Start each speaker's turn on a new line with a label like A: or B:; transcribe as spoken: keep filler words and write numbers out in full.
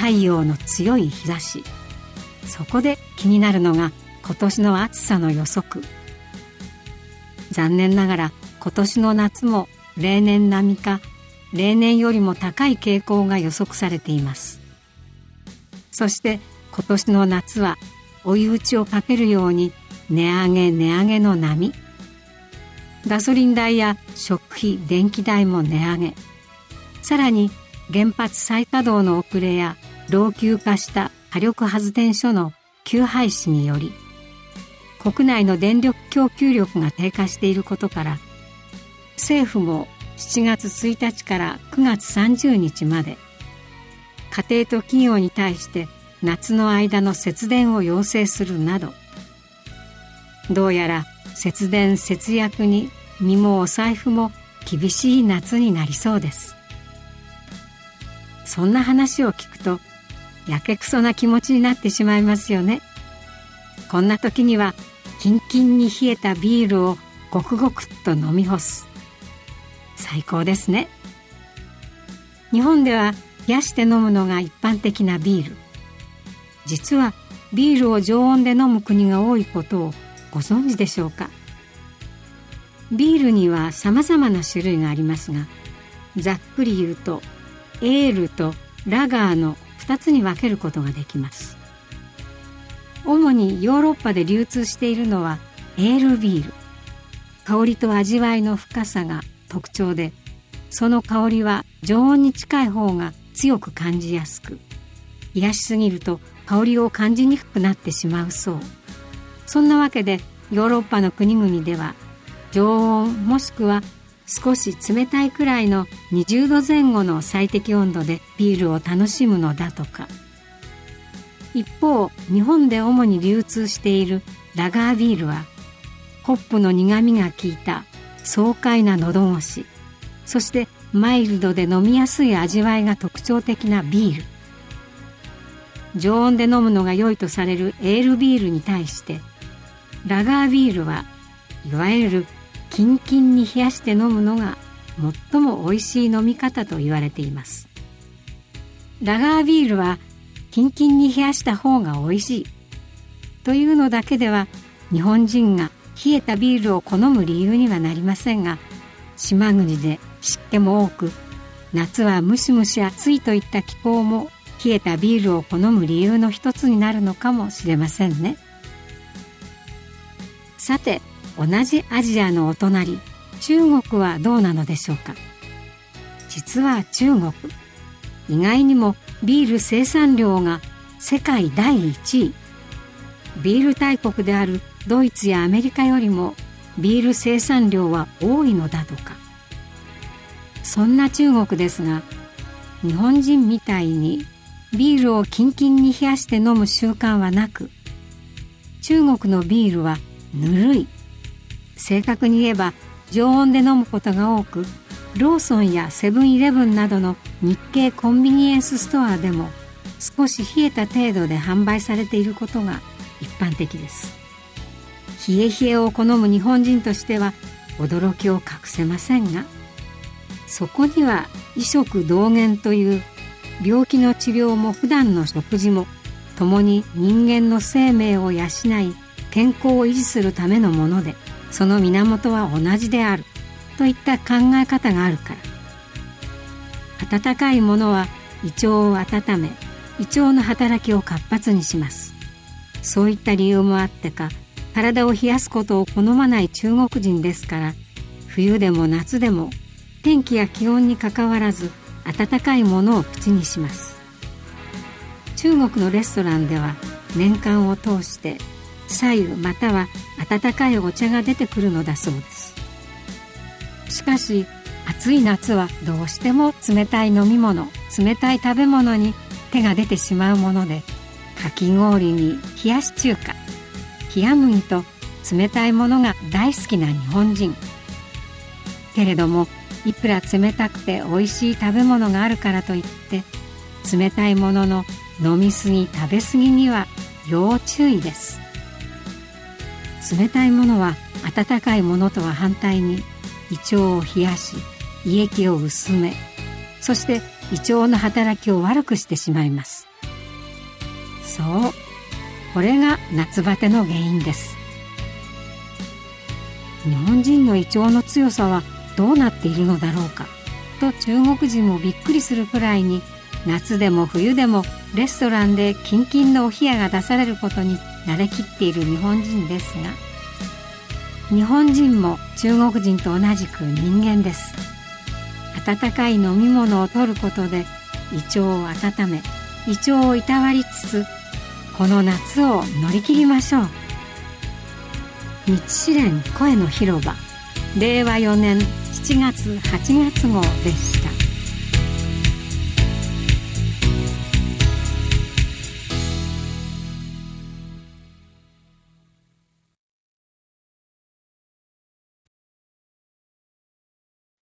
A: 太陽の強い日差し。そこで気になるのが今年の暑さの予測。残念ながら今年の夏も例年並みか例年よりも高い傾向が予測されています。そして今年の夏は追い打ちをかけるように値上げ値上げの波。ガソリン代や食費電気代も値上げ。さらに原発再稼働の遅れや老朽化した火力発電所の休廃止により国内の電力供給力が低下していることから、政府もしちがつついたちからくがつさんじゅうにちまで家庭と企業に対して夏の間の節電を要請するなど、どうやら節電節約に身もお財布も厳しい夏になりそうです。そんな話を聞くとやけくそな気持ちになってしまいますよね。こんな時にはキンキンに冷えたビールをごくごくっと飲み干す。最高ですね。日本では冷やして飲むのが一般的なビール。実はビールを常温で飲む国が多いことをご存知でしょうか。ビールには様々な種類がありますが、ざっくり言うとエールとラガーのふたつに分けることができます。主にヨーロッパで流通しているのはエールビール。香りと味わいの深さが特徴で、その香りは常温に近い方が強く感じやすく、冷やしすぎると香りを感じにくくなってしまうそう。そんなわけでヨーロッパの国々では常温もしくは少し冷たいくらいのにじゅうどぜん後の最適温度でビールを楽しむのだとか。一方、日本で主に流通しているラガービールはホップの苦みが効いた爽快な喉越し、そしてマイルドで飲みやすい味わいが特徴的なビール。常温で飲むのが良いとされるエールビールに対してラガービールはいわゆるキンキンに冷やして飲むのが最も美味しい飲み方と言われています。ラガービールはキンキンに冷やした方が美味しいというのだけでは日本人が冷えたビールを好む理由にはなりませんが、島国で湿気も多く夏はムシムシ暑いといった気候も冷えたビールを好む理由の一つになるのかもしれませんね。さて、同じアジアのお隣中国はどうなのでしょうか。実は中国、意外にもビール生産量が世界だいいちい。ビール大国であるドイツやアメリカよりもビール生産量は多いのだとか。そんな中国ですが、日本人みたいにビールをキンキンに冷やして飲む習慣はなく、中国のビールはぬるい。正確に言えば常温で飲むことが多く、ローソンやセブンイレブンなどの日系コンビニエンスストアでも少し冷えた程度で販売されていることが一般的です。冷え冷えを好む日本人としては驚きを隠せませんが、そこには医食同源という病気の治療も普段の食事も共に人間の生命を養い健康を維持するためのもので、その源は同じであるといった考え方があるから。温かいものは胃腸を温め、胃腸の働きを活発にします。そういった理由もあってか、体を冷やすことを好まない中国人ですから、冬でも夏でも天気や気温にかかわらず温かいものを口にします。中国のレストランでは年間を通して白湯または温かいお茶が出てくるのだそうです。しかし暑い夏はどうしても冷たい飲み物、冷たい食べ物に手が出てしまうもので、かき氷に冷やし中華、冷麦と冷たいものが大好きな日本人。けれどもいくら冷たくて美味しい食べ物があるからといって、冷たいものの飲みすぎ食べすぎには要注意です。冷たいものは温かいものとは反対に胃腸を冷やし、胃液を薄め、そして胃腸の働きを悪くしてしまいます。 そう、これが夏バテの原因です。日本人の胃腸の強さはどうなっているのだろうかと中国人もびっくりするくらいに、夏でも冬でもレストランでキンキンのお冷やが出されることに慣れきっている日本人ですが、日本人も中国人と同じく人間です。温かい飲み物を取ることで胃腸を温め、胃腸をいたわりつつ、この夏を乗り切りましょう。日支連声の広場、れいわよねんしちがつはちがつ号でした。